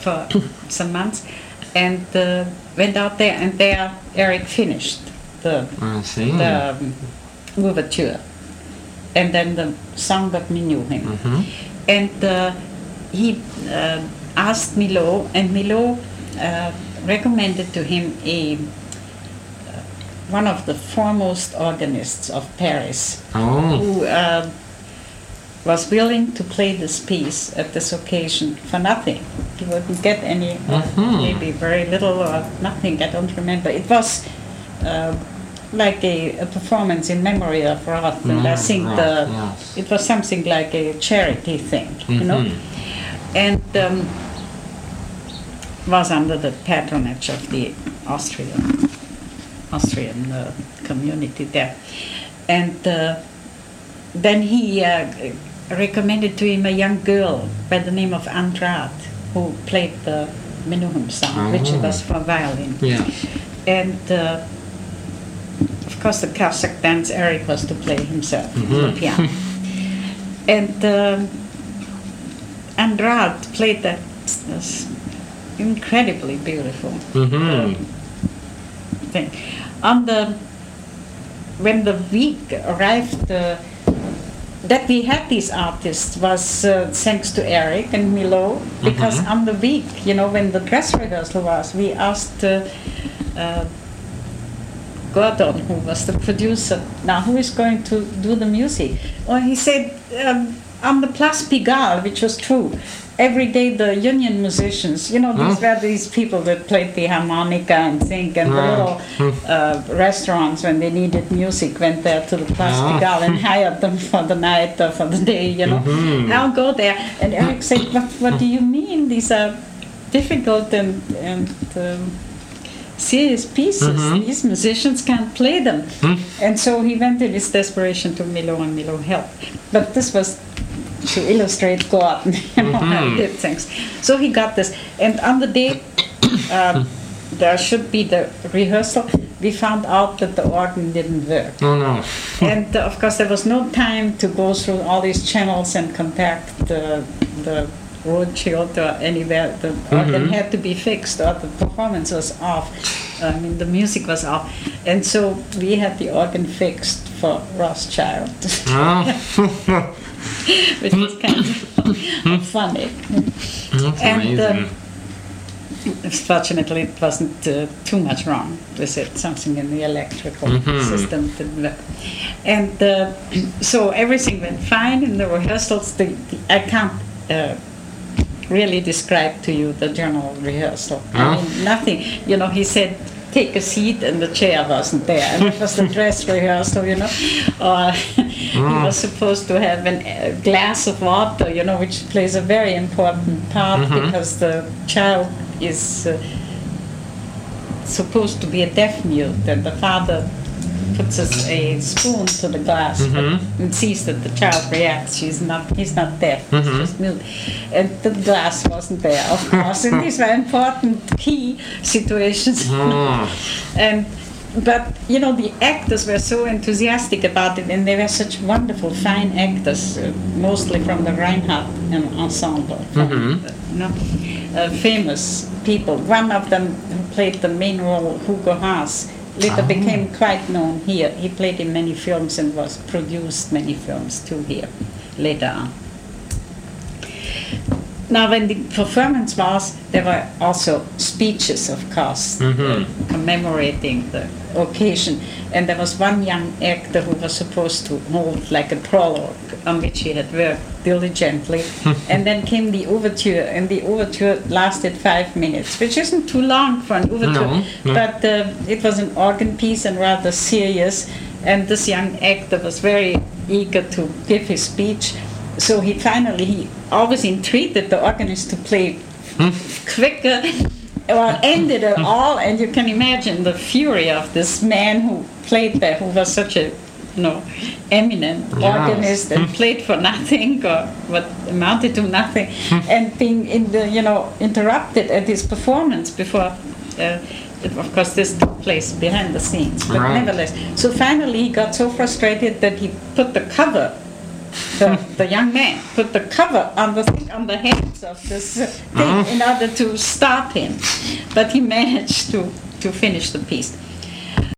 for some months, and went out there, and there Eric finished the overture, and then the song got me knew him, and he asked Milhaud, and Milhaud recommended to him one of the foremost organists of Paris, who was willing to play this piece at this occasion for nothing. He wouldn't get any, maybe very little or nothing, I don't remember. It was like a performance in memory of Roth, and I think it was something like a charity thing, you know, and was under the patronage of the Austrian community there. And then he recommended to him a young girl by the name of Andrade, who played the Menuhin song, which was for violin. And of course the Cossack dance Eric was to play himself on the piano. And Andrade played that incredibly beautiful thing. When the week arrived that we had these artists was thanks to Eric and Milhaud, because on the week, you know, when the dress rehearsal was, we asked Gordon, who was the producer, now who is going to do the music? Well, he said on the Place Pigalle, which was true. Every day the union musicians, you know, these were these people that played the harmonica and sing, and the little restaurants, when they needed music, went there to the Place Pigalle and hired them for the night or for the day, you know. I'll go there. And Eric said, what do you mean? These are difficult and serious pieces. These musicians can't play them. And so he went in his desperation to Milhaud, and Milhaud helped. But this was to illustrate Gordon, you know, how he did things. So he got this. And on the day there should be the rehearsal, we found out that the organ didn't work. And of course there was no time to go through all these channels and contact the Rothschild or anywhere. The organ had to be fixed, or the performance was off. I mean, the music was off. And so we had the organ fixed for Rothschild. Which was kind of funny. And fortunately it wasn't too much wrong with it. Something in the electrical system didn't work. And so everything went fine in the rehearsals. I can't really describe to you the general rehearsal. I mean, nothing. You know, he said, take a seat, and the chair wasn't there. And it was the dress rehearsal, you know. He was supposed to have a glass of water, you know, which plays a very important part, because the child is supposed to be a deaf mute, and the father puts a spoon to the glass and sees that the child reacts. He's not deaf, he's just mute. And the glass wasn't there, of course. And these were important key situations. But, you know, the actors were so enthusiastic about it, and they were such wonderful, fine actors, mostly from the Reinhardt ensemble, from, you know, famous people. One of them who played the main role, Hugo Haas, later became quite known here. He played in many films and was produced many films too here, later on. Now, when the performance was, there were also speeches, of course, commemorating the occasion. And there was one young actor who was supposed to hold like a prologue on which he had worked diligently. And then came the overture, and the overture lasted 5 minutes, which isn't too long for an overture, but it was an organ piece and rather serious. And this young actor was very eager to give his speech. So he always entreated the organist to play quicker or ended it all, and you can imagine the fury of this man who played there, who was such a, you know, eminent organist and played for nothing, or what amounted to nothing, and being interrupted at his performance before. Of course, this took place behind the scenes, but nevertheless. So finally, he got so frustrated that he put the cover. The young man put the cover on the head hands of this thing in order to stop him. But he managed to finish the piece.